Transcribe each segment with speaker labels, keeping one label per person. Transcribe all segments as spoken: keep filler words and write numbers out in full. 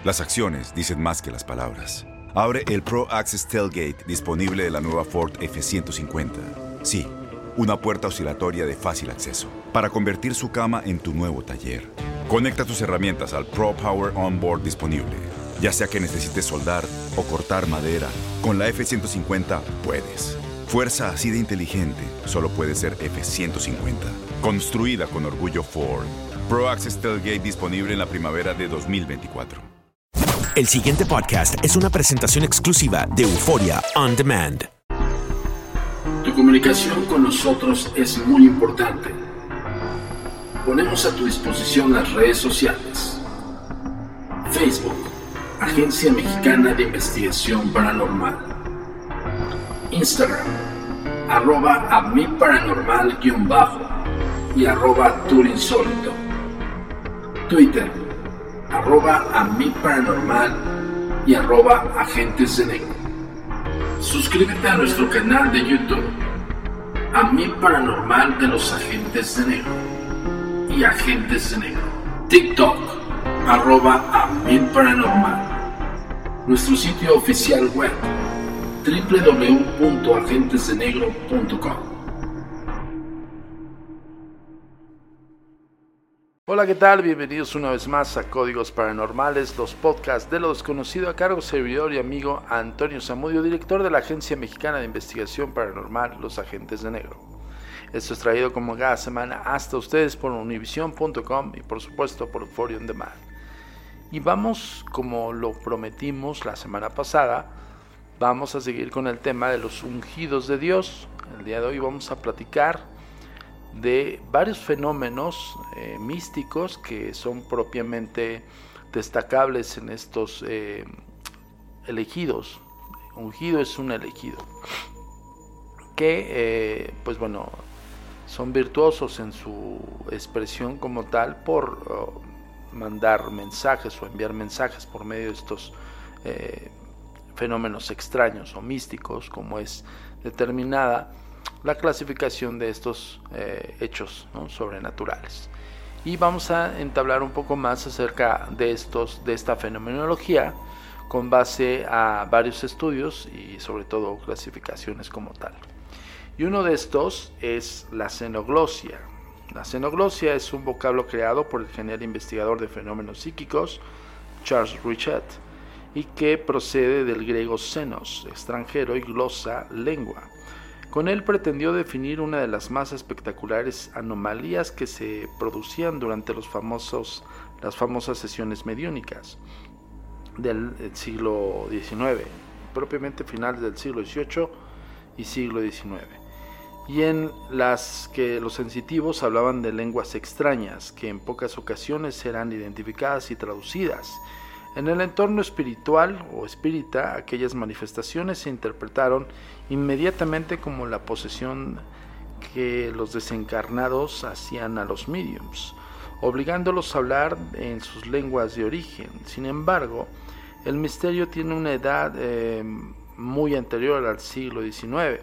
Speaker 1: Las acciones dicen más que las palabras. Abre el Pro Access Tailgate disponible de la nueva Ford F ciento cincuenta. Sí, una puerta oscilatoria de fácil acceso para convertir su cama en tu nuevo taller. Conecta tus herramientas al Pro Power Onboard disponible. Ya sea que necesites soldar o cortar madera, con la F ciento cincuenta puedes. Fuerza así de inteligente solo puede ser F ciento cincuenta. Construida con orgullo Ford. Pro Access Tailgate disponible en la primavera de dos mil veinticuatro.
Speaker 2: El siguiente podcast es una presentación exclusiva de Euforia On Demand.
Speaker 3: Tu comunicación con nosotros es muy importante. Ponemos a tu disposición las redes sociales. Facebook, Agencia Mexicana de Investigación Paranormal. Instagram, arroba a mi paranormal guión bajo y arroba turinsólito. Twitter, arroba a mi paranormal y arroba agentes de negro. Suscríbete a nuestro canal de YouTube, A Mi Paranormal de los Agentes de Negro y Agentes de Negro. TikTok, arroba A Mi Paranormal. Nuestro sitio oficial web, doble u doble u doble u punto agentes de negro punto com.
Speaker 4: Hola, ¿qué tal? Bienvenidos una vez más a Códigos Paranormales, los podcasts de lo desconocido, a cargo servidor y amigo Antonio Zamudio, director de la Agencia Mexicana de Investigación Paranormal, Los Agentes de Negro. Esto es traído como cada semana hasta ustedes por univision punto com y por supuesto por Euphoria On Demand. Y vamos, como lo prometimos la semana pasada, vamos a seguir con el tema de los ungidos de Dios. El día de hoy vamos a platicar de varios fenómenos eh, místicos que son propiamente destacables en estos eh, elegidos. Ungido es un elegido que eh, pues bueno, son virtuosos en su expresión como tal por uh, mandar mensajes o enviar mensajes por medio de estos eh, fenómenos extraños o místicos, como es determinada la clasificación de estos eh, hechos, ¿no?, sobrenaturales. Y vamos a entablar un poco más acerca de estos, de esta fenomenología, con base a varios estudios y sobre todo clasificaciones como tal. Y uno de estos es la xenoglosia. La xenoglosia es un vocablo creado por el genial investigador de fenómenos psíquicos Charles Richet, y que procede del griego xenos, extranjero, y glosa, lengua. Con él pretendió definir una de las más espectaculares anomalías que se producían durante los famosos, las famosas sesiones mediúnicas del siglo diecinueve, propiamente finales del siglo dieciocho y siglo diecinueve, y en las que los sensitivos hablaban de lenguas extrañas que en pocas ocasiones eran identificadas y traducidas. En el entorno espiritual o espírita, aquellas manifestaciones se interpretaron inmediatamente como la posesión que los desencarnados hacían a los mediums, obligándolos a hablar en sus lenguas de origen. Sin embargo, el misterio tiene una edad eh, muy anterior al siglo diecinueve,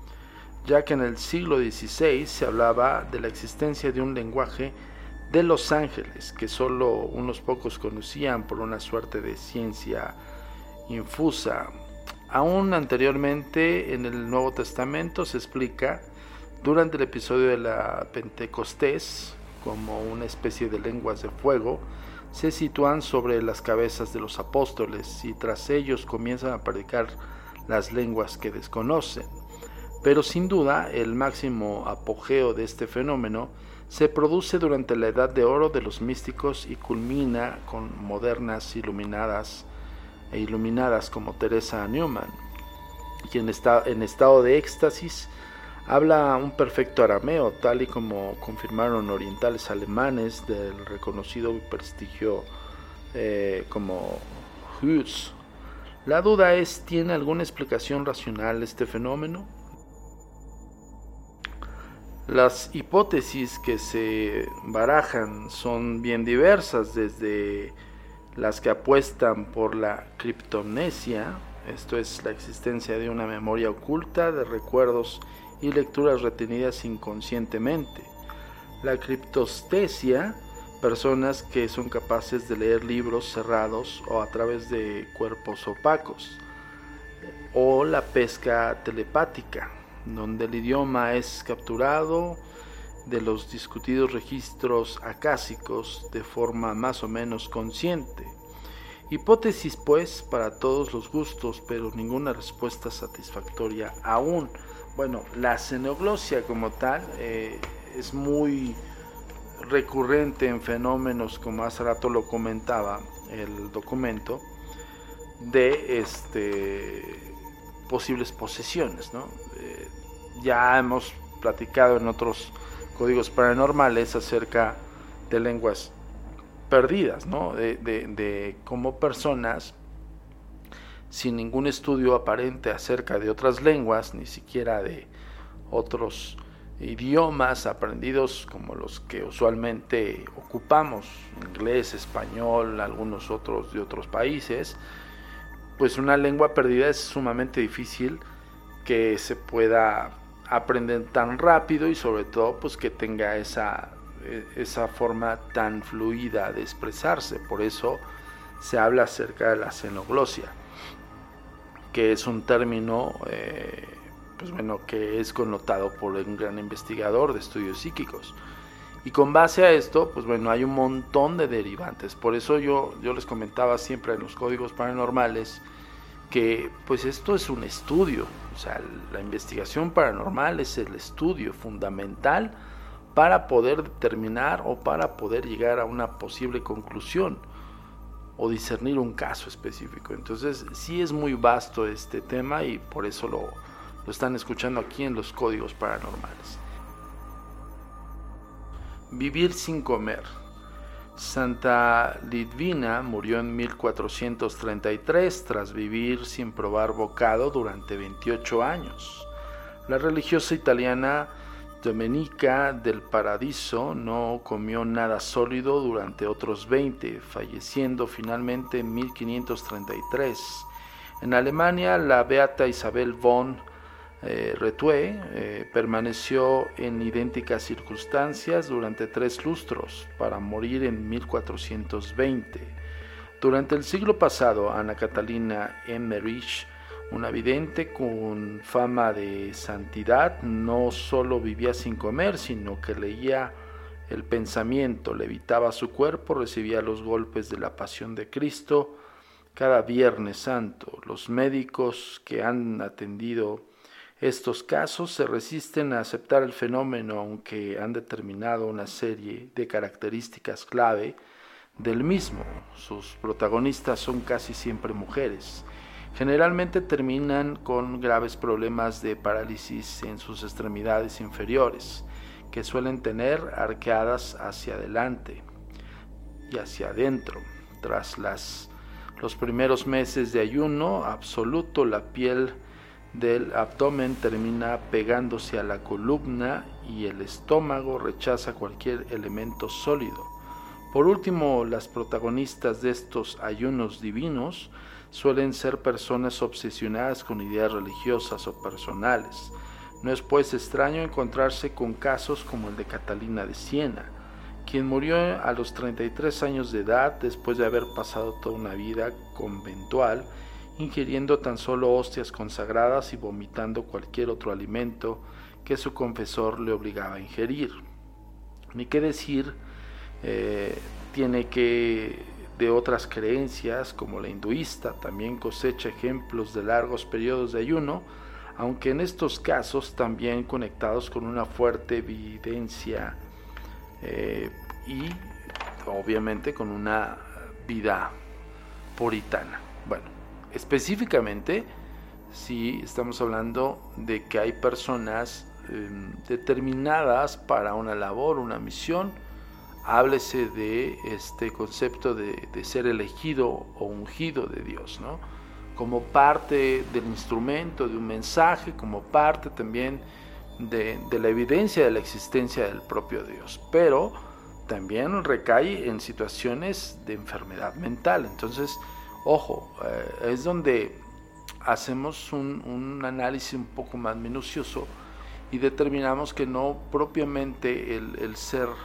Speaker 4: ya que en el siglo dieciséis se hablaba de la existencia de un lenguaje de los ángeles que solo unos pocos conocían por una suerte de ciencia infusa. Aún anteriormente, en el Nuevo Testamento se explica durante el episodio de la Pentecostés como una especie de lenguas de fuego se sitúan sobre las cabezas de los apóstoles y tras ellos comienzan a predicar las lenguas que desconocen. Pero sin duda el máximo apogeo de este fenómeno se produce durante la Edad de Oro de los místicos y culmina con modernas iluminadas e iluminadas como Teresa Neumann, quien está en estado de éxtasis habla un perfecto arameo, tal y como confirmaron orientales alemanes del reconocido prestigio eh, como Hus. La duda es, ¿tiene alguna explicación racional este fenómeno? Las hipótesis que se barajan son bien diversas, desde las que apuestan por la criptomnesia, esto es la existencia de una memoria oculta de recuerdos y lecturas retenidas inconscientemente. La criptostesia personas que son capaces de leer libros cerrados o a través de cuerpos opacos, o la pesca telepática, donde el idioma es capturado de los discutidos registros acásicos de forma más o menos consciente. Hipótesis pues para todos los gustos, pero ninguna respuesta satisfactoria aún. Bueno, la xenoglosia como tal eh, es muy recurrente en fenómenos, como hace rato lo comentaba el documento, de este, posibles posesiones, ¿no? Eh, ya hemos platicado en otros códigos paranormales acerca de lenguas perdidas, ¿no? De, de, de cómo personas sin ningún estudio aparente acerca de otras lenguas, ni siquiera de otros idiomas aprendidos como los que usualmente ocupamos, inglés, español, algunos otros de otros países, pues una lengua perdida es sumamente difícil que se pueda aprender tan rápido y sobre todo pues que tenga esa, esa forma tan fluida de expresarse. Por eso se habla acerca de la xenoglosia, que es un término eh, pues bueno, que es connotado por un gran investigador de estudios psíquicos. Y con base a esto, pues bueno, hay un montón de derivantes. Por eso yo, yo les comentaba siempre en los códigos paranormales que pues esto es un estudio. O sea, la investigación paranormal es el estudio fundamental para poder determinar o para poder llegar a una posible conclusión o discernir un caso específico. Entonces sí es muy vasto este tema y por eso lo, lo están escuchando aquí en los códigos paranormales. Vivir sin comer. Santa Litvina murió en mil cuatrocientos treinta y tres tras vivir sin probar bocado durante veintiocho años. La religiosa italiana Domenica del Paradiso no comió nada sólido durante otros veinte, falleciendo finalmente en mil quinientos treinta y tres. En Alemania, la beata Isabel von eh, Retue eh, permaneció en idénticas circunstancias durante tres lustros, para morir en mil cuatrocientos veinte. Durante el siglo pasado, Ana Catalina Emmerich, una vidente con fama de santidad, no solo vivía sin comer, sino que leía el pensamiento, levitaba su cuerpo, recibía los golpes de la pasión de Cristo cada Viernes Santo. Los médicos que han atendido estos casos se resisten a aceptar el fenómeno, aunque han determinado una serie de características clave del mismo. Sus protagonistas son casi siempre mujeres. Generalmente terminan con graves problemas de parálisis en sus extremidades inferiores, que suelen tener arqueadas hacia adelante y hacia adentro. Tras las, los primeros meses de ayuno absoluto, la piel del abdomen termina pegándose a la columna y el estómago rechaza cualquier elemento sólido. Por último, las protagonistas de estos ayunos divinos suelen ser personas obsesionadas con ideas religiosas o personales. No es pues extraño encontrarse con casos como el de Catalina de Siena, quien murió a los treinta y tres años de edad después de haber pasado toda una vida conventual, ingiriendo tan solo hostias consagradas y vomitando cualquier otro alimento que su confesor le obligaba a ingerir. Ni qué decir eh, tiene que de otras creencias, como la hinduista, también cosecha ejemplos de largos periodos de ayuno, aunque en estos casos también conectados con una fuerte evidencia eh, y obviamente con una vida puritana. Bueno, específicamente si estamos hablando de que hay personas eh, determinadas para una labor, una misión. Háblese de este concepto de, de ser elegido o ungido de Dios, ¿no? Como parte del instrumento de un mensaje, como parte también de, de la evidencia de la existencia del propio Dios, pero también recae en situaciones de enfermedad mental. Entonces, ojo, eh, es donde hacemos un, un análisis un poco más minucioso y determinamos que no propiamente el, el ser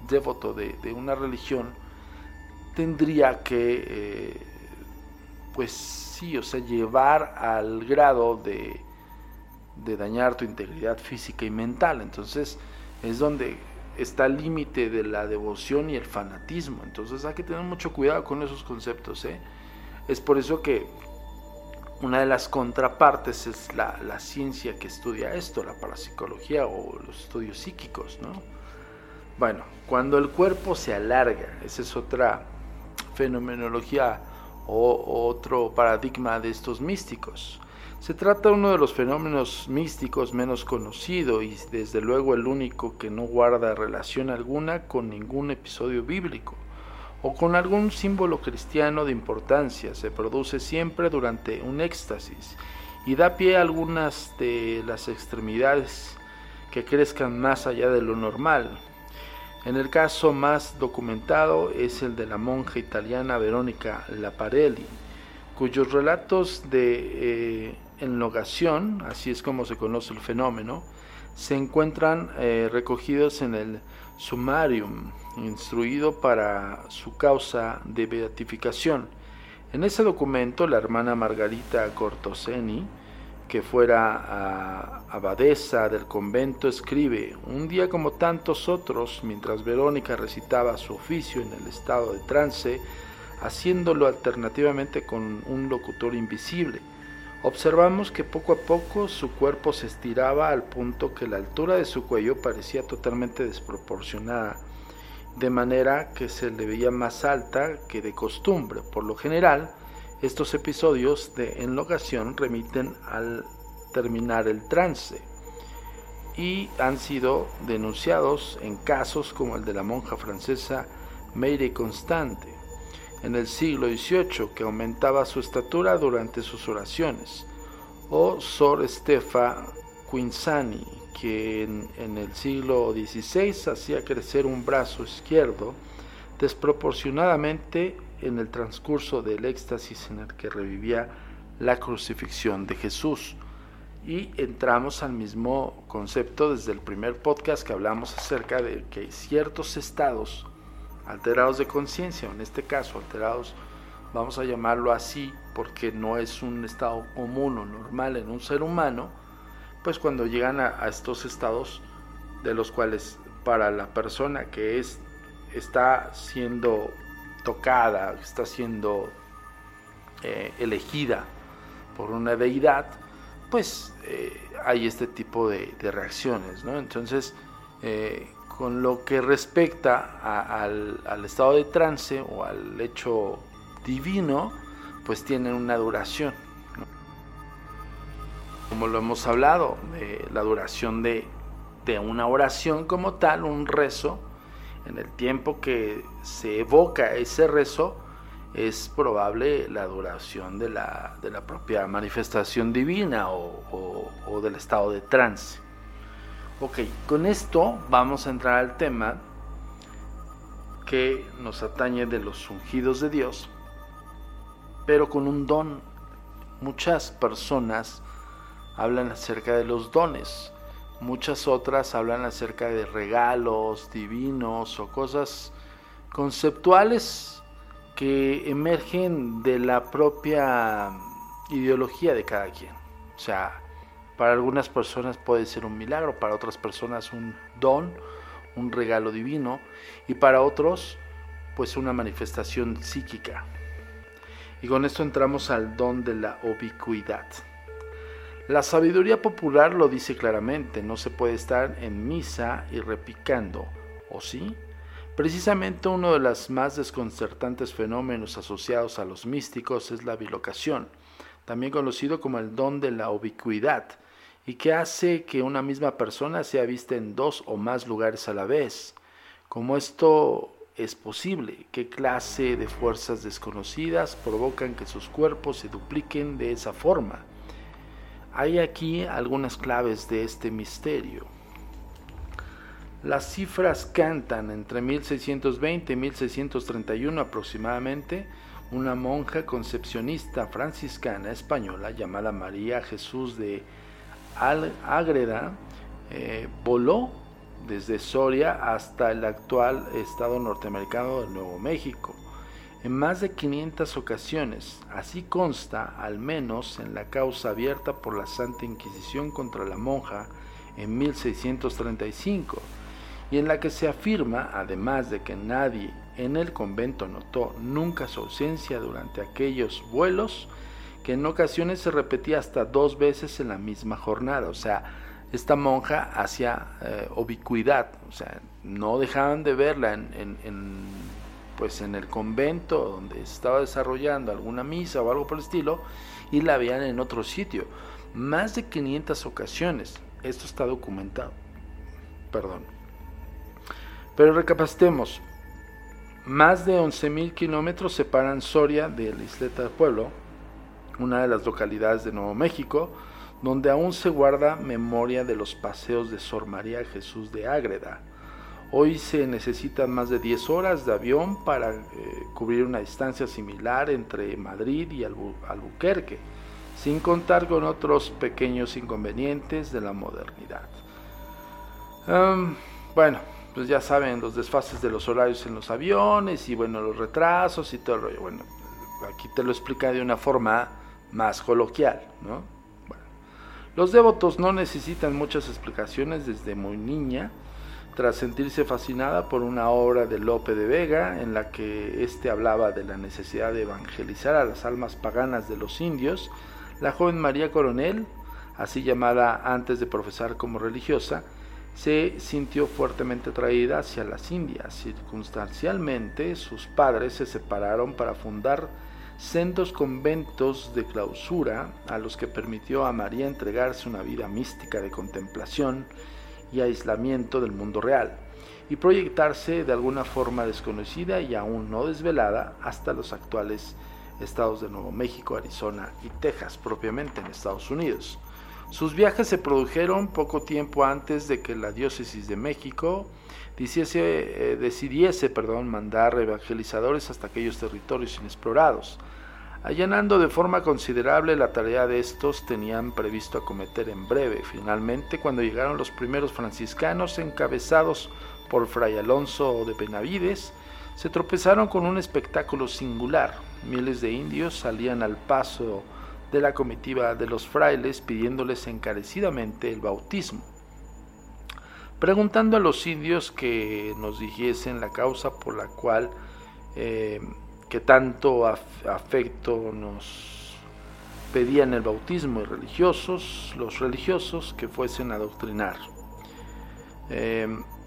Speaker 4: devoto de, de una religión tendría que, eh, pues sí, o sea, llevar al grado de, de dañar tu integridad física y mental. Entonces es donde está el límite de la devoción y el fanatismo. Entonces hay que tener mucho cuidado con esos conceptos, ¿eh? Es por eso que una de las contrapartes es la, la ciencia que estudia esto, la parapsicología o los estudios psíquicos, ¿no? Bueno, cuando el cuerpo se alarga, esa es otra fenomenología o otro paradigma de estos místicos. Se trata de uno de los fenómenos místicos menos conocido y desde luego el único que no guarda relación alguna con ningún episodio bíblico o con algún símbolo cristiano de importancia. Se produce siempre durante un éxtasis y da pie a algunas de las extremidades que crezcan más allá de lo normal. En el caso más documentado es el de la monja italiana Veronica Laparelli, cuyos relatos de eh, enlogación, así es como se conoce el fenómeno, se encuentran eh, recogidos en el Sumarium, instruido para su causa de beatificación. En ese documento, la hermana Margarita Cortoseni, que fuera abadesa del convento, escribe: un día como tantos otros, mientras Verónica recitaba su oficio en el estado de trance, haciéndolo alternativamente con un locutor invisible, observamos que poco a poco su cuerpo se estiraba al punto que la altura de su cuello parecía totalmente desproporcionada, de manera que se le veía más alta que de costumbre. Por lo general, estos episodios de enlogación remiten al terminar el trance y han sido denunciados en casos como el de la monja francesa Marie Constante en el siglo dieciocho, que aumentaba su estatura durante sus oraciones, o Sor Estefa Quinzani, que en, en el siglo dieciséis hacía crecer un brazo izquierdo desproporcionadamente en el transcurso del éxtasis en el que revivía la crucifixión de Jesús. Y entramos al mismo concepto desde el primer podcast que hablamos acerca de que hay ciertos estados alterados de conciencia, en este caso alterados, vamos a llamarlo así porque no es un estado común o normal en un ser humano, pues cuando llegan a, a estos estados de los cuales para la persona que es está siendo tocada, está siendo eh, elegida por una deidad, pues eh, hay este tipo de, de reacciones, ¿no? Entonces, eh, con lo que respecta a, al, al estado de trance o al hecho divino, pues tienen una duración, ¿no? Como lo hemos hablado, de la duración de, de una oración como tal, un rezo, en el tiempo que se evoca ese rezo, es probable la duración de la, de la propia manifestación divina o, o, o del estado de trance. Ok, con esto vamos a entrar al tema que nos atañe de los ungidos de Dios, pero con un don. Muchas personas hablan acerca de los dones, muchas otras hablan acerca de regalos divinos o cosas conceptuales que emergen de la propia ideología de cada quien. O sea, para algunas personas puede ser un milagro, para otras personas un don, un regalo divino, y para otros pues una manifestación psíquica. Y con esto entramos al don de la ubicuidad. La sabiduría popular lo dice claramente: no se puede estar en misa y repicando, ¿o sí? Precisamente uno de los más desconcertantes fenómenos asociados a los místicos es la bilocación, también conocido como el don de la ubicuidad, y que hace que una misma persona sea vista en dos o más lugares a la vez. ¿Cómo esto es posible? ¿Qué clase de fuerzas desconocidas provocan que sus cuerpos se dupliquen de esa forma? Hay aquí algunas claves de este misterio. Las cifras cantan: entre mil seiscientos veinte y mil seiscientos treinta y uno aproximadamente, una monja concepcionista franciscana española llamada María Jesús de Ágreda eh, voló desde Soria hasta el actual estado norteamericano de Nuevo México, en más de quinientas ocasiones. Así consta, al menos en la causa abierta por la Santa Inquisición contra la monja en mil seiscientos treinta y cinco, y en la que se afirma, además de que nadie en el convento notó nunca su ausencia durante aquellos vuelos, que en ocasiones se repetía hasta dos veces en la misma jornada. O sea, esta monja hacía eh, ubicuidad, o sea, no dejaban de verla en, en, en, pues en el convento donde se estaba desarrollando alguna misa o algo por el estilo, y la veían en otro sitio. Más de quinientas ocasiones. Esto está documentado. Perdón. Pero recapacitemos. Más de once mil kilómetros separan Soria de la Isleta del Pueblo, una de las localidades de Nuevo México, donde aún se guarda memoria de los paseos de Sor María Jesús de Ágreda. Hoy se necesitan más de diez horas de avión para eh, cubrir una distancia similar entre Madrid y Albu- Albuquerque, sin contar con otros pequeños inconvenientes de la modernidad. Um, bueno, pues ya saben, los desfases de los horarios en los aviones y bueno, los retrasos y todo el rollo. Bueno, aquí te lo explica de una forma más coloquial, ¿no? Bueno, los devotos no necesitan muchas explicaciones desde muy niña, tras sentirse fascinada por una obra de Lope de Vega en la que éste hablaba de la necesidad de evangelizar a las almas paganas de los indios. La joven María Coronel, así llamada antes de profesar como religiosa, se sintió fuertemente atraída hacia las Indias. Circunstancialmente, sus padres se separaron para fundar sendos conventos de clausura, a los que permitió a María entregarse una vida mística de contemplación y aislamiento del mundo real, y proyectarse de alguna forma desconocida y aún no desvelada hasta los actuales estados de Nuevo México, Arizona y Texas, propiamente en Estados Unidos. Sus viajes se produjeron poco tiempo antes de que la diócesis de México decidiese, eh, decidiese perdón, mandar evangelizadores hasta aquellos territorios inexplorados. Allanando de forma considerable la tarea de estos, tenían previsto acometer en breve. Finalmente, cuando llegaron los primeros franciscanos encabezados por Fray Alonso de Benavides, se tropezaron con un espectáculo singular. Miles de indios salían al paso de la comitiva de los frailes pidiéndoles encarecidamente el bautismo, preguntando a los indios que nos dijesen la causa por la cual eh, que tanto af- afecto nos pedían el bautismo, y religiosos, los religiosos que fuesen a adoctrinar. Eh,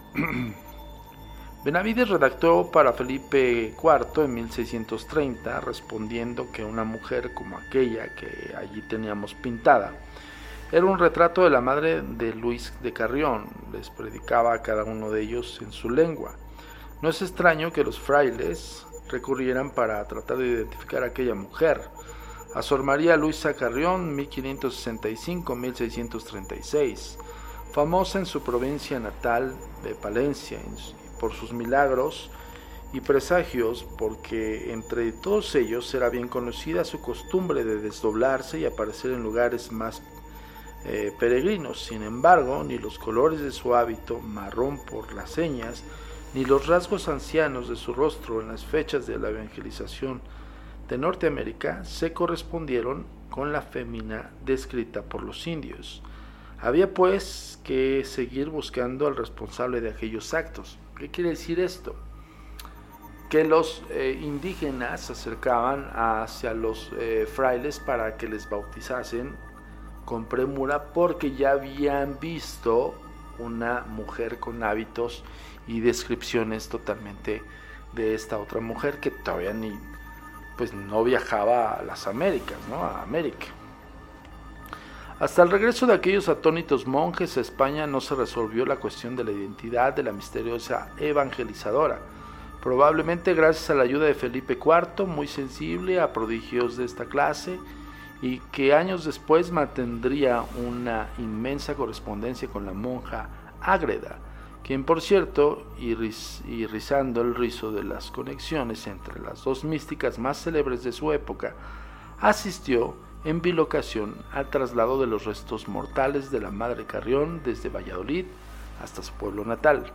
Speaker 4: Benavides redactó para Felipe cuarto en mil seiscientos treinta, respondiendo que una mujer como aquella que allí teníamos pintada era un retrato de la madre de Luis de Carrión. Les predicaba a cada uno de ellos en su lengua. No es extraño que los frailes recurrieran para tratar de identificar a aquella mujer, a Sor María Luisa Carrión, mil quinientos sesenta y cinco a mil seiscientos treinta y seis, famosa en su provincia natal de Palencia por sus milagros y presagios, porque entre todos ellos era bien conocida su costumbre de desdoblarse y aparecer en lugares más eh, peregrinos. Sin embargo, ni los colores de su hábito, marrón por las señas, ni los rasgos ancianos de su rostro en las fechas de la evangelización de Norteamérica se correspondieron con la fémina descrita por los indios. Había pues que seguir buscando al responsable de aquellos actos. ¿Qué quiere decir esto? Que los eh, indígenas se acercaban hacia los eh, frailes para que les bautizasen con premura, porque ya habían visto una mujer con hábitos y descripciones totalmente de esta otra mujer que todavía ni pues no viajaba a las Américas, ¿no? A América. Hasta el regreso de aquellos atónitos monjes a España no se resolvió la cuestión de la identidad de la misteriosa evangelizadora, probablemente gracias a la ayuda de Felipe cuarto, muy sensible a prodigios de esta clase, y que años después mantendría una inmensa correspondencia con la monja Ágreda, quien por cierto, y, riz, y rizando el rizo de las conexiones entre las dos místicas más célebres de su época, asistió en bilocación al traslado de los restos mortales de la Madre Carrión desde Valladolid hasta su pueblo natal.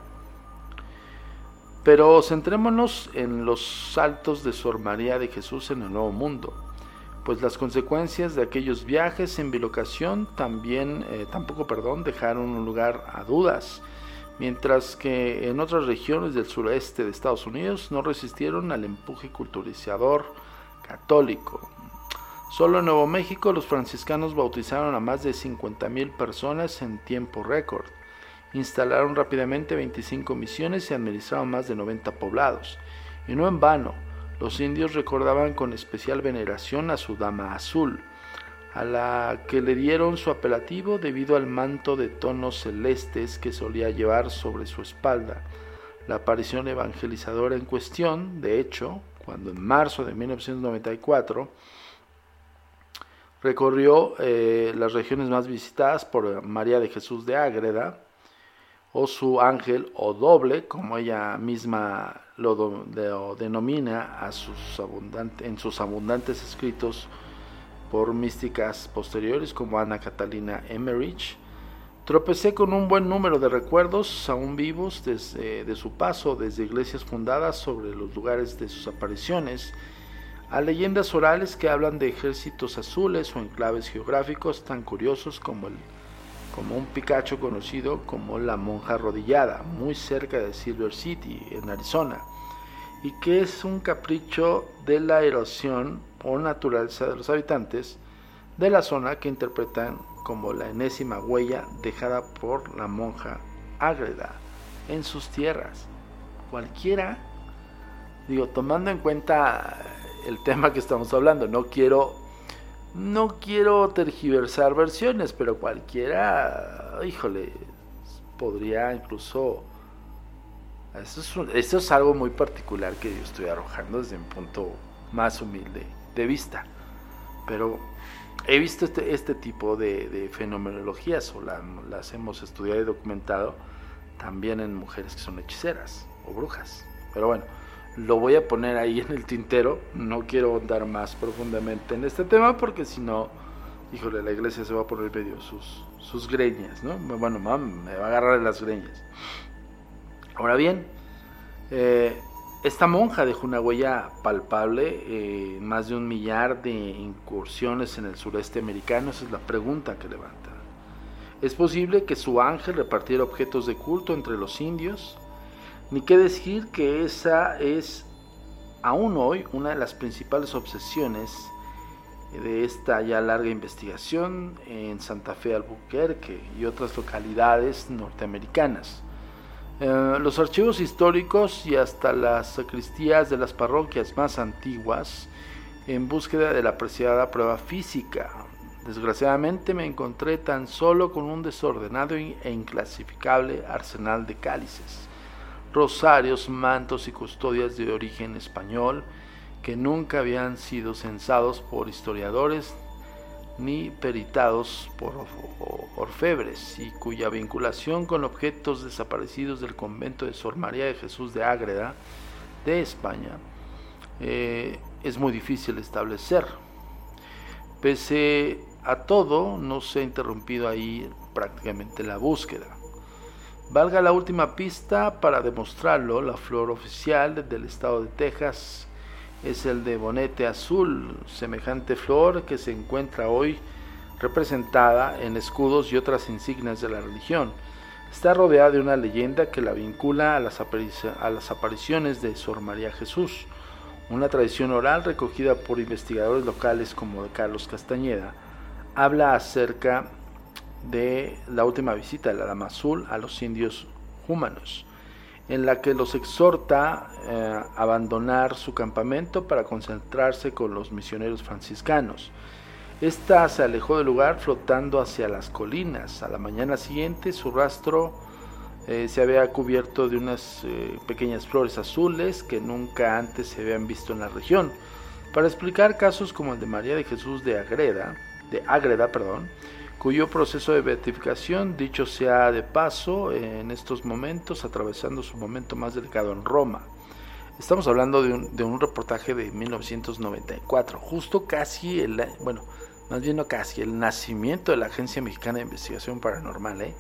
Speaker 4: Pero centrémonos en los saltos de Sor María de Jesús en el Nuevo Mundo, pues las consecuencias de aquellos viajes en bilocación también, eh, tampoco perdón, dejaron un lugar a dudas, mientras que en otras regiones del sureste de Estados Unidos no resistieron al empuje culturizador católico. Solo en Nuevo México los franciscanos bautizaron a más de cincuenta mil personas en tiempo récord. Instalaron rápidamente veinticinco misiones y administraron más de noventa poblados. Y no en vano, los indios recordaban con especial veneración a su dama azul, a la que le dieron su apelativo debido al manto de tonos celestes que solía llevar sobre su espalda. La aparición evangelizadora en cuestión, de hecho, cuando en marzo de mil novecientos noventa y cuatro recorrió eh, las regiones más visitadas por María de Jesús de Ágreda, o su ángel o doble, como ella misma lo, do, lo denomina a sus abundante, en sus abundantes escritos por místicas posteriores como Ana Catalina Emmerich. Tropecé con un buen número de recuerdos aún vivos desde de su paso desde iglesias fundadas sobre los lugares de sus apariciones, a leyendas orales que hablan de ejércitos azules o enclaves geográficos tan curiosos como el como un Picacho conocido como la Monja Arrodillada, muy cerca de Silver City, en Arizona, y que es un capricho de la erosión o naturaleza de los habitantes de la zona que interpretan como la enésima huella dejada por la monja Ágreda en sus tierras. Cualquiera, digo, tomando en cuenta el tema que estamos hablando, no quiero No quiero tergiversar versiones, pero cualquiera, híjole, podría incluso... Esto es, esto es algo muy particular que yo estoy arrojando desde un punto más humilde de vista. Pero he visto este, este tipo de, de fenomenologías, o la, las hemos estudiado y documentado también en mujeres que son hechiceras o brujas. Pero bueno, lo voy a poner ahí en el tintero. No quiero andar más profundamente en este tema porque si no, híjole, la iglesia se va a poner medio sus, sus greñas, ¿no? Bueno, mam, me va a agarrar las greñas. Ahora bien, eh, esta monja dejó una huella palpable, eh, más de un millar de incursiones en el sureste americano. Esa es la pregunta que levanta. ¿Es posible que su ángel repartiera objetos de culto entre los indios? Ni qué decir que esa es aún hoy una de las principales obsesiones de esta ya larga investigación en Santa Fe, Albuquerque y otras localidades norteamericanas. Eh, los archivos históricos y hasta las sacristías de las parroquias más antiguas en búsqueda de la apreciada prueba física. Desgraciadamente me encontré tan solo con un desordenado e inclasificable arsenal de cálices, rosarios, mantos y custodias de origen español que nunca habían sido censados por historiadores ni peritados por orfebres y cuya vinculación con objetos desaparecidos del convento de Sor María de Jesús de Ágreda de España eh, es muy difícil establecer. Pese a todo, no se ha interrumpido ahí prácticamente la búsqueda. Valga la última pista para demostrarlo, la flor oficial del estado de Texas es el de bonete azul, semejante flor que se encuentra hoy representada en escudos y otras insignias de la religión. Está rodeada de una leyenda que la vincula a las, aparici- a las apariciones de Sor María Jesús, una tradición oral recogida por investigadores locales como Carlos Castañeda. Habla acerca de la última visita de la Dama Azul a los indios humanos, en la que los exhorta eh, a abandonar su campamento para concentrarse con los misioneros franciscanos. Esta se alejó del lugar flotando hacia las colinas. A la mañana siguiente su rastro eh, se había cubierto de unas eh, pequeñas flores azules que nunca antes se habían visto en la región. Para explicar casos como el de María de Jesús de Ágreda, de Ágreda, perdón, cuyo proceso de beatificación, dicho sea de paso, en estos momentos atravesando su momento más delicado en Roma. Estamos hablando de un, de un reportaje de mil novecientos noventa y cuatro, justo casi, el, bueno, más bien no casi, el nacimiento de la Agencia Mexicana de Investigación Paranormal, ¿eh?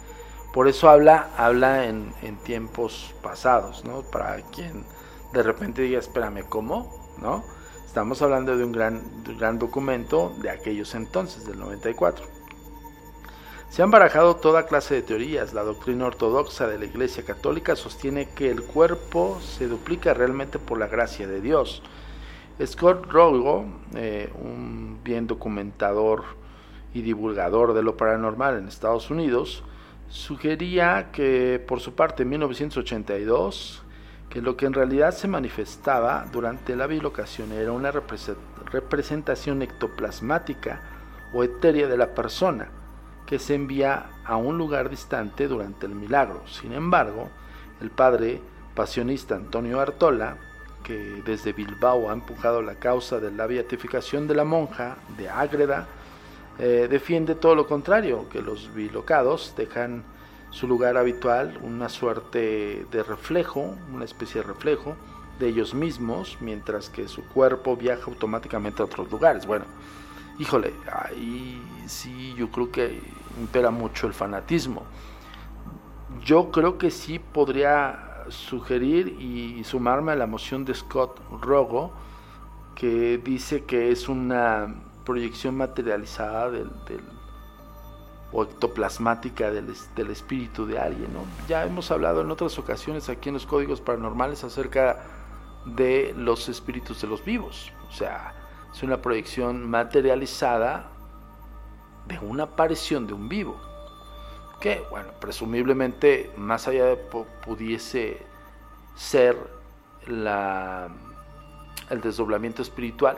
Speaker 4: Por eso habla, habla en, en tiempos pasados, ¿no? Para quien de repente diga, espérame, ¿cómo? ¿No? Estamos hablando de un gran, de un gran documento de aquellos entonces, del noventa y cuatro. Se han barajado toda clase de teorías. La doctrina ortodoxa de la Iglesia Católica sostiene que el cuerpo se duplica realmente por la gracia de Dios. Scott Rogo, eh, un bien documentador y divulgador de lo paranormal en Estados Unidos, sugería que por su parte en mil novecientos ochenta y dos que lo que en realidad se manifestaba durante la bilocación era una representación ectoplasmática o etérea de la persona que se envía a un lugar distante durante el milagro. Sin embargo, el padre pasionista Antonio Artola, que desde Bilbao ha empujado la causa de la beatificación de la monja de Ágreda, eh, defiende todo lo contrario, que los bilocados dejan su lugar habitual, una suerte de reflejo, una especie de reflejo de ellos mismos, mientras que su cuerpo viaja automáticamente a otros lugares. Bueno, híjole, ahí sí yo creo que impera mucho el fanatismo. Yo creo que sí podría sugerir y sumarme a la moción de Scott Rogo, que dice que es una proyección materializada del, del o ectoplasmática del, del espíritu de alguien, ¿no? Ya hemos hablado en otras ocasiones aquí en los Códigos Paranormales acerca de los espíritus de los vivos. O sea, es una proyección materializada de una aparición de un vivo, que, bueno, presumiblemente más allá de pudiese ser la, el desdoblamiento espiritual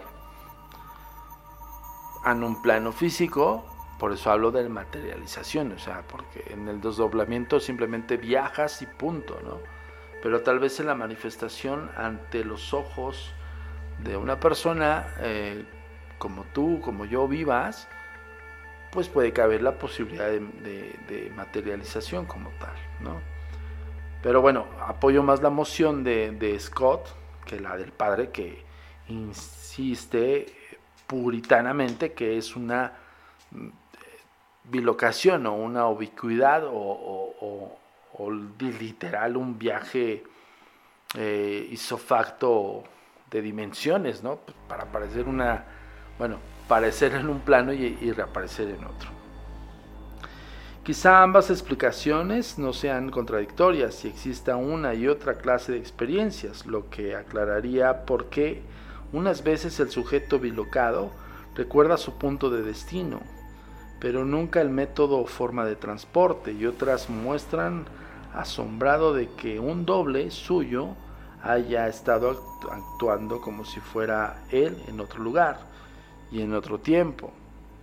Speaker 4: en un plano físico. Por eso hablo de materialización, o sea, porque en el desdoblamiento simplemente viajas y punto, ¿no? Pero tal vez en la manifestación ante los ojos de una persona eh, como tú, como yo vivas, pues puede caber la posibilidad de, de, de materialización como tal, ¿no? Pero bueno, apoyo más la moción de, de Scott que la del padre, que insiste puritanamente que es una bilocación o una ubicuidad o, o, o, o literal un viaje eh, isofacto de dimensiones, ¿no? Para aparecer una, bueno, aparecer en un plano y, y reaparecer en otro. Quizá ambas explicaciones no sean contradictorias y exista una y otra clase de experiencias, lo que aclararía por qué unas veces el sujeto bilocado recuerda su punto de destino, pero nunca el método o forma de transporte, y otras muestran asombrado de que un doble suyo haya estado actu- actuando como si fuera él en otro lugar y en otro tiempo.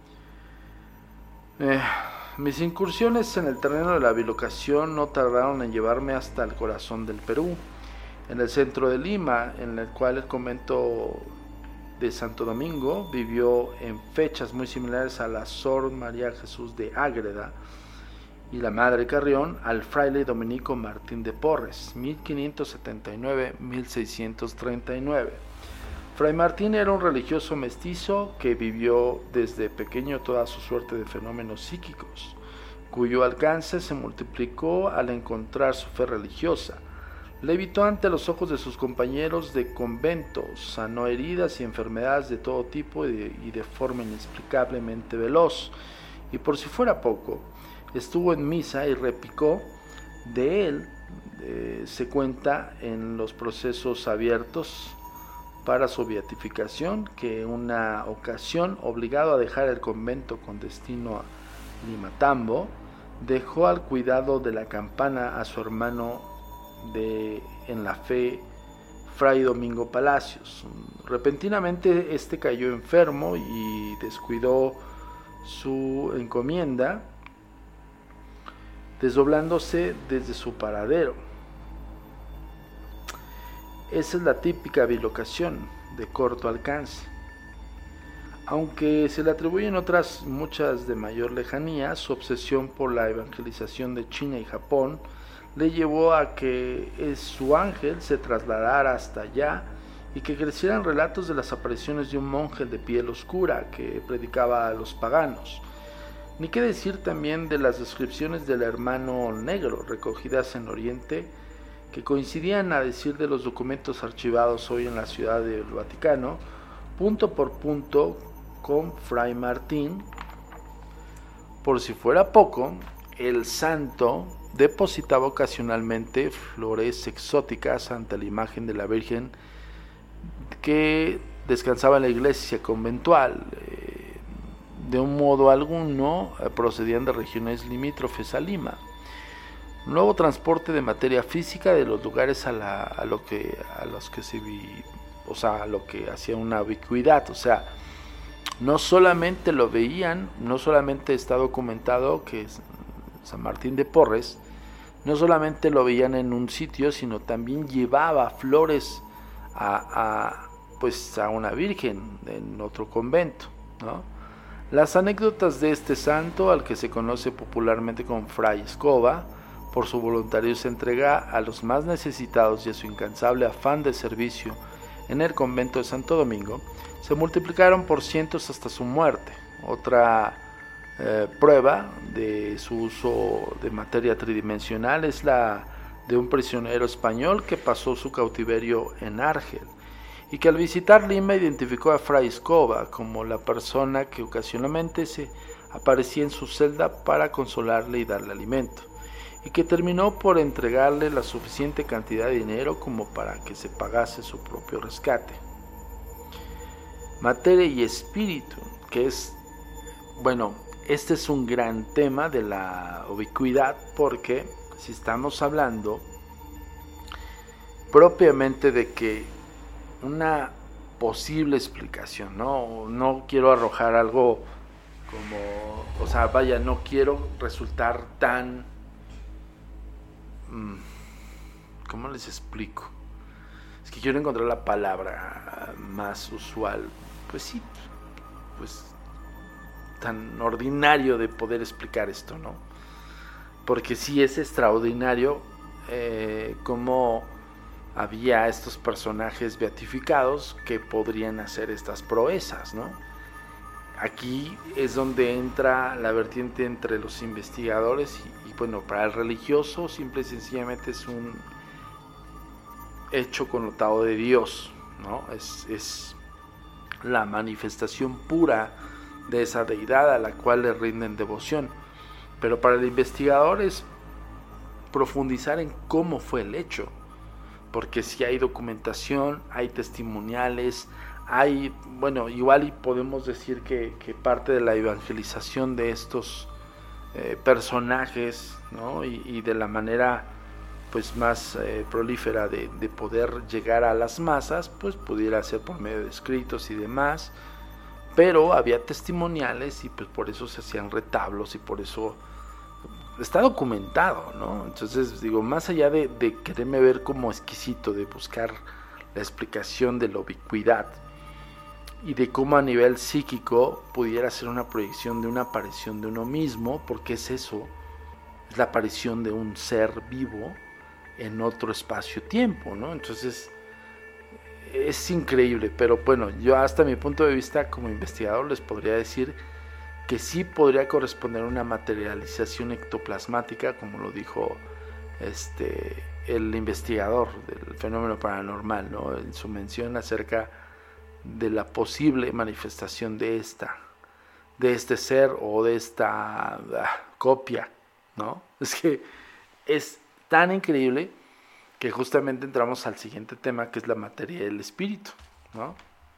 Speaker 4: Eh, mis incursiones en el terreno de la bilocación no tardaron en llevarme hasta el corazón del Perú, en el centro de Lima, en el cual el convento de Santo Domingo vivió en fechas muy similares a la Sor María Jesús de Ágreda y la Madre Carrión al fraile dominico Martín de Porres, mil quinientos setenta y nueve a mil seiscientos treinta y nueve. Fray Martín era un religioso mestizo que vivió desde pequeño toda su suerte de fenómenos psíquicos, cuyo alcance se multiplicó al encontrar su fe religiosa. Levitó ante los ojos de sus compañeros de convento, sanó heridas y enfermedades de todo tipo y de, y de forma inexplicablemente veloz. Y por si fuera poco, estuvo en misa y repicó. De él eh, se cuenta en los procesos abiertos para su beatificación que en una ocasión, obligado a dejar el convento con destino a Limatambo, dejó al cuidado de la campana a su hermano de en la fe, Fray Domingo Palacios. Repentinamente este cayó enfermo y descuidó su encomienda, desdoblándose desde su paradero. Esa es la típica bilocación de corto alcance. Aunque se le atribuyen otras muchas de mayor lejanía, su obsesión por la evangelización de China y Japón le llevó a que su ángel se trasladara hasta allá y que crecieran relatos de las apariciones de un monje de piel oscura que predicaba a los paganos. Ni qué decir también de las descripciones del hermano negro recogidas en Oriente, que coincidían, a decir de los documentos archivados hoy en la Ciudad del Vaticano, punto por punto con Fray Martín. Por si fuera poco, el santo depositaba ocasionalmente flores exóticas ante la imagen de la Virgen que descansaba en la iglesia conventual. De un modo alguno procedían de regiones limítrofes a Lima. Nuevo transporte de materia física de los lugares a, la, a lo que a los que se vi, o sea, a lo que hacía una ubicuidad, o sea, no solamente lo veían, no solamente está documentado que San Martín de Porres, no solamente lo veían en un sitio, sino también llevaba flores a, a pues a una virgen en otro convento, ¿no? Las anécdotas de este santo, al que se conoce popularmente como Fray Escoba, por su voluntariosa entrega a los más necesitados y a su incansable afán de servicio en el convento de Santo Domingo, se multiplicaron por cientos hasta su muerte. Otra eh, prueba de su uso de materia tridimensional es la de un prisionero español que pasó su cautiverio en Argel, y que al visitar Lima identificó a Fray Escoba como la persona que ocasionalmente se aparecía en su celda para consolarle y darle alimento, y que terminó por entregarle la suficiente cantidad de dinero como para que se pagase su propio rescate. Materia y espíritu, que es, bueno, este es un gran tema de la ubicuidad, porque si estamos hablando propiamente de que una posible explicación, ¿no? No quiero arrojar algo como, o sea, vaya, no quiero resultar tan, ¿cómo les explico? Es que quiero encontrar la palabra más usual, pues sí, pues tan ordinario de poder explicar esto, ¿no? Porque sí es extraordinario eh, cómo había estos personajes beatificados que podrían hacer estas proezas, ¿no? Aquí es donde entra la vertiente entre los investigadores y, y bueno, para el religioso simple y sencillamente es un hecho connotado de Dios, ¿no? Es, es la manifestación pura de esa deidad a la cual le rinden devoción. Pero para el investigador es profundizar en cómo fue el hecho, porque si hay documentación, hay testimoniales, hay, bueno, igual y podemos decir que, que parte de la evangelización de estos eh, personajes, ¿no? y, y de la manera pues más eh, prolífera de, de poder llegar a las masas, pues pudiera ser por medio de escritos y demás, pero había testimoniales y pues por eso se hacían retablos y por eso está documentado, ¿no? Entonces digo, más allá de, de quererme ver como exquisito, de buscar la explicación de la ubicuidad y de cómo a nivel psíquico pudiera ser una proyección de una aparición de uno mismo, porque es eso, es la aparición de un ser vivo en otro espacio-tiempo, ¿no? Entonces es increíble, pero bueno, yo hasta mi punto de vista como investigador les podría decir que sí podría corresponder a una materialización ectoplasmática, como lo dijo este el investigador del fenómeno paranormal, ¿no? En su mención acerca de la posible manifestación de esta, de este ser o de esta ah, copia, ¿no? Es que es tan increíble que justamente entramos al siguiente tema, que es la materia y el espíritu, ¿no?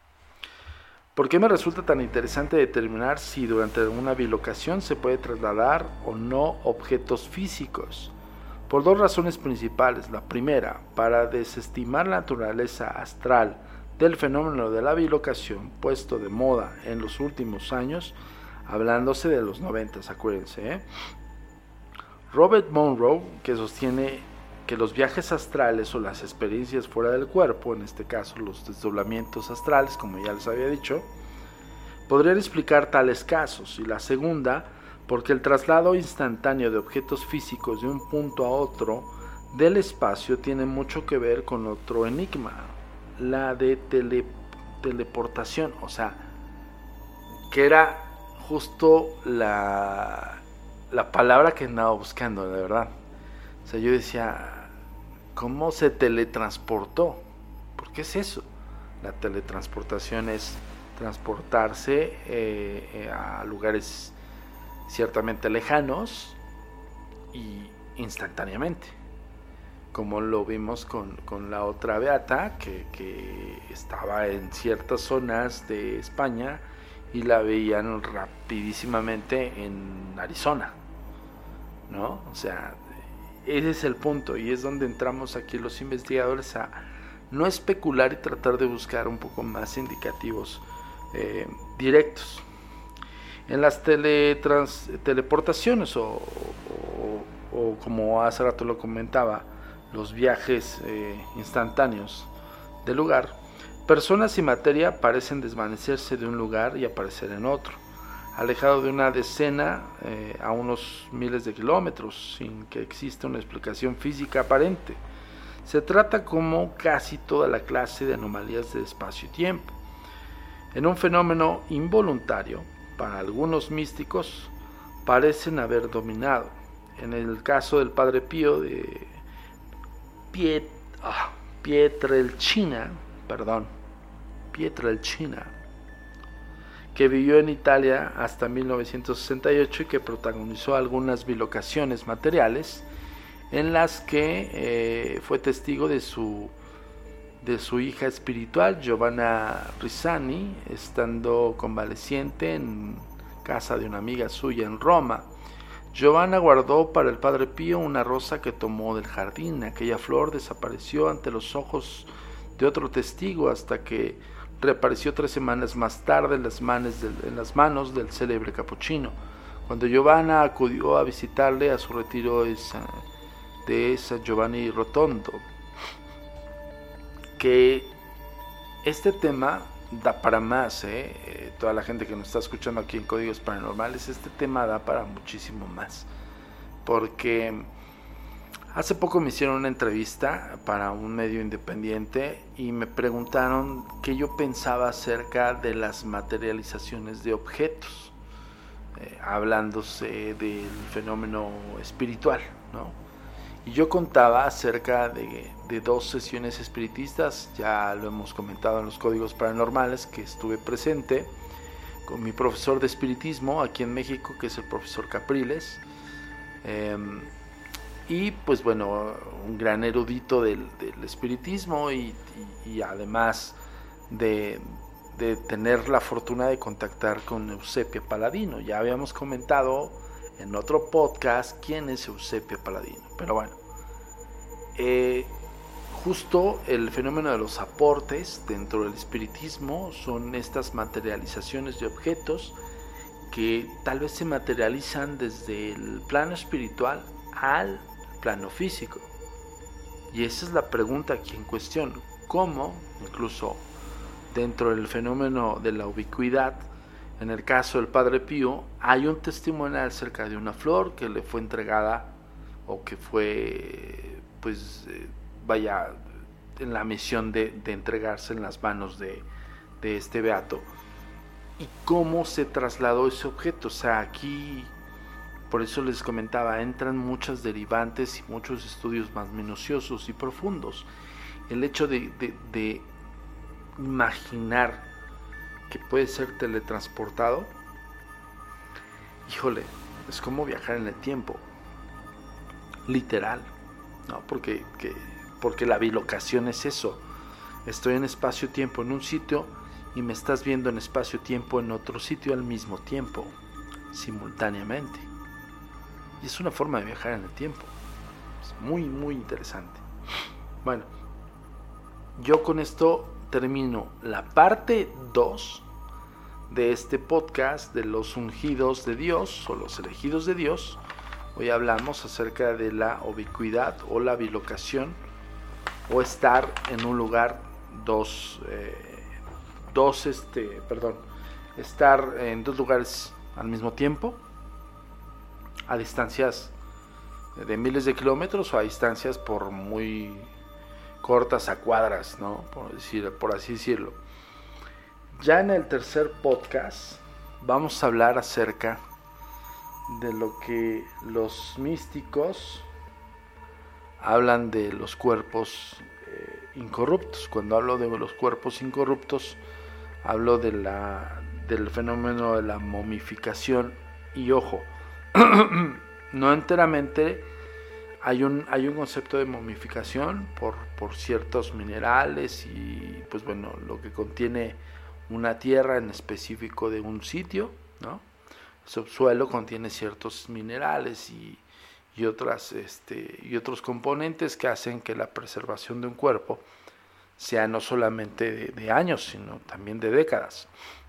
Speaker 4: ¿Por qué me resulta tan interesante determinar si durante una bilocación se puede trasladar o no objetos físicos? Por dos razones principales. La primera, para desestimar la naturaleza astral del fenómeno de la bilocación, puesto de moda en los últimos años, hablándose de los noventas, acuérdense, ¿eh? Robert Monroe, que sostiene que los viajes astrales o las experiencias fuera del cuerpo, en este caso los desdoblamientos astrales, como ya les había dicho, podrían explicar tales casos. Y la segunda, porque el traslado instantáneo de objetos físicos de un punto a otro del espacio tiene mucho que ver con otro enigma, la de tele, teleportación, o sea, que era justo la, la palabra que andaba buscando, de verdad. O sea, yo decía, ¿cómo se teletransportó? ¿Por qué es eso? La teletransportación es transportarse eh, a lugares ciertamente lejanos y instantáneamente, como lo vimos con, con la otra beata que, que estaba en ciertas zonas de España y la veían rapidísimamente en Arizona, ¿no? O sea, ese es el punto, y es donde entramos aquí los investigadores a no especular y tratar de buscar un poco más indicativos eh, directos. En las teletrans, teleportaciones o, o, o como hace rato lo comentaba, los viajes eh, instantáneos del lugar, personas y materia parecen desvanecerse de un lugar y aparecer en otro, alejado de una decena eh, a unos miles de kilómetros, sin que exista una explicación física aparente. Se trata, como casi toda la clase de anomalías de espacio y tiempo, en un fenómeno involuntario. Para algunos místicos parecen haber dominado. En el caso del Padre Pío de Piet, ah, Pietrelcina, perdón, Pietrelcina, que vivió en Italia hasta mil novecientos sesenta y ocho y que protagonizó algunas bilocaciones materiales en las que eh, fue testigo de su de su hija espiritual Giovanna Risani, estando convaleciente en casa de una amiga suya en Roma. Giovanna guardó para el Padre Pío una rosa que tomó del jardín. Aquella flor desapareció ante los ojos de otro testigo hasta que reapareció tres semanas más tarde en las, manos del, en las manos del célebre capuchino. Cuando Giovanna acudió a visitarle a su retiro esa, de San Giovanni Rotondo, que este tema da para más, ¿eh? Eh, toda la gente que nos está escuchando aquí en Códigos Paranormales, este tema da para muchísimo más, porque hace poco me hicieron una entrevista para un medio independiente y me preguntaron qué yo pensaba acerca de las materializaciones de objetos, eh, hablándose del fenómeno espiritual, ¿no? Y yo contaba acerca de, de dos sesiones espiritistas, ya lo hemos comentado en los Códigos Paranormales, que estuve presente con mi profesor de espiritismo aquí en México, que es el profesor Capriles, eh, y pues bueno, un gran erudito del, del espiritismo y, y, y además de, de tener la fortuna de contactar con Eusebia Paladino. Ya habíamos comentado en otro podcast quién es Eusebia Paladino, pero bueno, eh, justo el fenómeno de los aportes dentro del espiritismo son estas materializaciones de objetos que tal vez se materializan desde el plano espiritual al plano físico, y esa es la pregunta aquí en cuestión: cómo, incluso dentro del fenómeno de la ubicuidad, en el caso del Padre Pío, hay un testimonio acerca de una flor que le fue entregada o que fue, pues, eh, vaya, en la misión de, de entregarse en las manos de, de este beato. Y cómo se trasladó ese objeto. O sea, aquí, por eso les comentaba, entran muchas derivantes y muchos estudios más minuciosos y profundos. El hecho de, de, de imaginar que puede ser teletransportado, híjole, es como viajar en el tiempo, literal, ¿no? Porque, que, porque la bilocación es eso. Estoy en espacio-tiempo en un sitio y me estás viendo en espacio-tiempo en otro sitio al mismo tiempo, simultáneamente. Y es una forma de viajar en el tiempo. Es muy, muy interesante. Bueno, yo con esto termino la parte dos de este podcast de los ungidos de Dios o los elegidos de Dios. Hoy hablamos acerca de la ubicuidad o la bilocación, o estar en un lugar dos, eh, dos este, perdón, estar en dos lugares al mismo tiempo, a distancias de miles de kilómetros o a distancias por muy cortas, a cuadras, ¿no? Por decir, por así decirlo. Ya en el tercer podcast vamos a hablar acerca de lo que los místicos hablan de los cuerpos eh, incorruptos. Cuando hablo de los cuerpos incorruptos, hablo de la, del fenómeno de la momificación. Y ojo, no enteramente hay un, hay un concepto de momificación por, por ciertos minerales y pues bueno, lo que contiene una tierra en específico de un sitio, ¿no? El subsuelo contiene ciertos minerales y, y, otras, este, y otros componentes que hacen que la preservación de un cuerpo sea no solamente de, de años, sino también de décadas.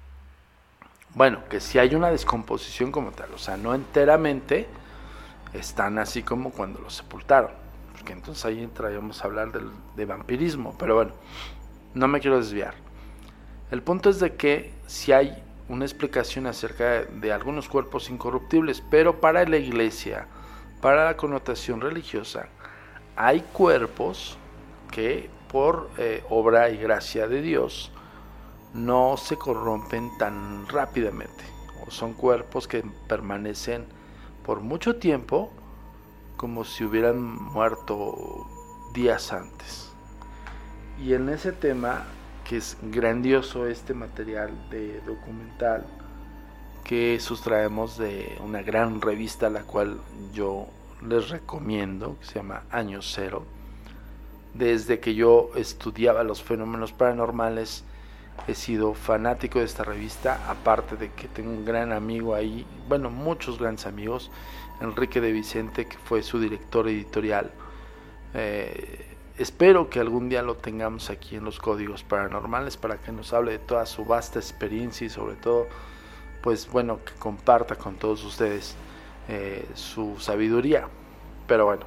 Speaker 4: Bueno, que si hay una descomposición como tal, o sea, no enteramente están así como cuando los sepultaron, porque entonces ahí entraríamos a hablar del, de vampirismo, pero bueno, no me quiero desviar. El punto es de que si hay una explicación acerca de, de algunos cuerpos incorruptibles, pero para la iglesia, para la connotación religiosa, hay cuerpos que por eh, obra y gracia de Dios no se corrompen tan rápidamente, o son cuerpos que permanecen por mucho tiempo como si hubieran muerto días antes. Y en ese tema, que es grandioso este material de documental que sustraemos de una gran revista a la cual yo les recomiendo, que se llama Año Cero. Desde que yo estudiaba los fenómenos paranormales he sido fanático de esta revista, aparte de que tengo un gran amigo ahí, bueno, muchos grandes amigos, Enrique de Vicente, que fue su director editorial. eh, Espero que algún día lo tengamos aquí en los Códigos Paranormales para que nos hable de toda su vasta experiencia y sobre todo, pues bueno, que comparta con todos ustedes eh, su sabiduría. Pero bueno,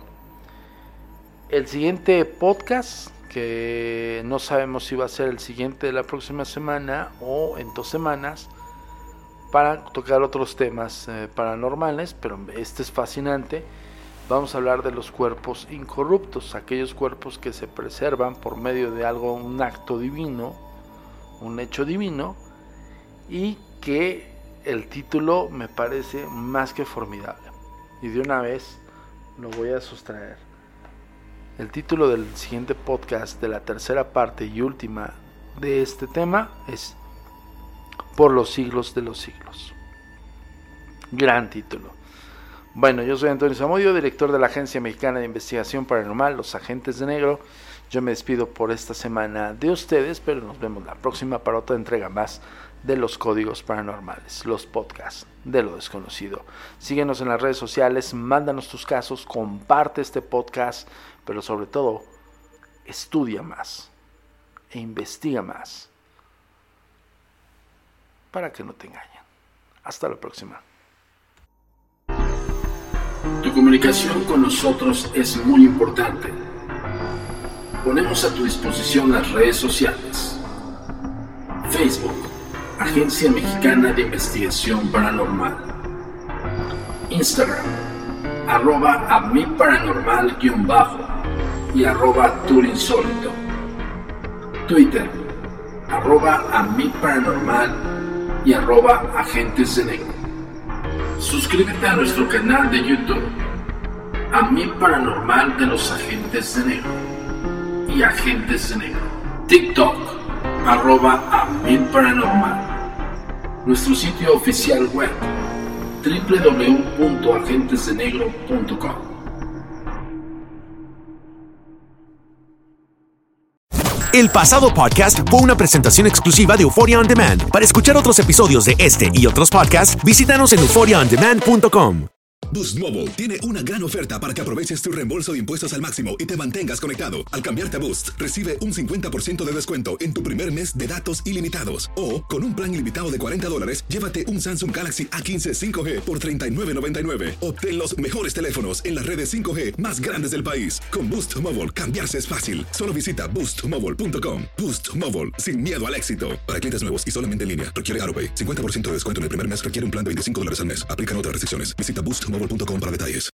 Speaker 4: el siguiente podcast, que no sabemos si va a ser el siguiente de la próxima semana o en dos semanas, para tocar otros temas eh, paranormales, pero este es fascinante. Vamos a hablar de los cuerpos incorruptos, aquellos cuerpos que se preservan por medio de algo, un acto divino, un hecho divino, y que el título me parece más que formidable. Y de una vez lo voy a sustraer. El título del siguiente podcast, de la tercera parte y última de este tema, es Por los siglos de los siglos. Gran título. Bueno, yo soy Antonio Zamudio, director de la Agencia Mexicana de Investigación Paranormal, Los Agentes de Negro. Yo me despido por esta semana de ustedes, pero nos vemos la próxima para otra entrega más de los Códigos Paranormales, los podcasts de lo desconocido. Síguenos en las redes sociales, mándanos tus casos, comparte este podcast, pero sobre todo, estudia más e investiga más para que no te engañen. Hasta la próxima.
Speaker 3: Tu comunicación con nosotros es muy importante. Ponemos a tu disposición las redes sociales. Facebook, Agencia Mexicana de Investigación Paranormal. Instagram, arroba a mi paranormal guión bajo y arroba turinsólito. Twitter, arroba a mi paranormal y arroba agentes de negro. Suscríbete a nuestro canal de YouTube, A Mi Paranormal de los Agentes de Negro y Agentes de Negro. TikTok, arroba A Mi Paranormal. Nuestro sitio oficial web, doble u doble u doble u punto agentes de negro punto com.
Speaker 2: El pasado podcast fue una presentación exclusiva de Euphoria On Demand. Para escuchar otros episodios de este y otros podcasts, visítanos en euphoria on demand punto com.
Speaker 5: Boost Mobile tiene una gran oferta para que aproveches tu reembolso de impuestos al máximo y te mantengas conectado. Al cambiarte a Boost, recibe un cincuenta por ciento de descuento en tu primer mes de datos ilimitados. O, con un plan ilimitado de cuarenta dólares, llévate un Samsung Galaxy A quince cinco G por treinta y nueve noventa y nueve. Obtén los mejores teléfonos en las redes cinco G más grandes del país. Con Boost Mobile, cambiarse es fácil. Solo visita boost mobile punto com. Boost Mobile, sin miedo al éxito. Para clientes nuevos y solamente en línea, requiere AutoPay. cincuenta por ciento de descuento en el primer mes, requiere un plan de veinticinco dólares al mes. Aplican otras restricciones. Visita boost mobile punto com para detalles.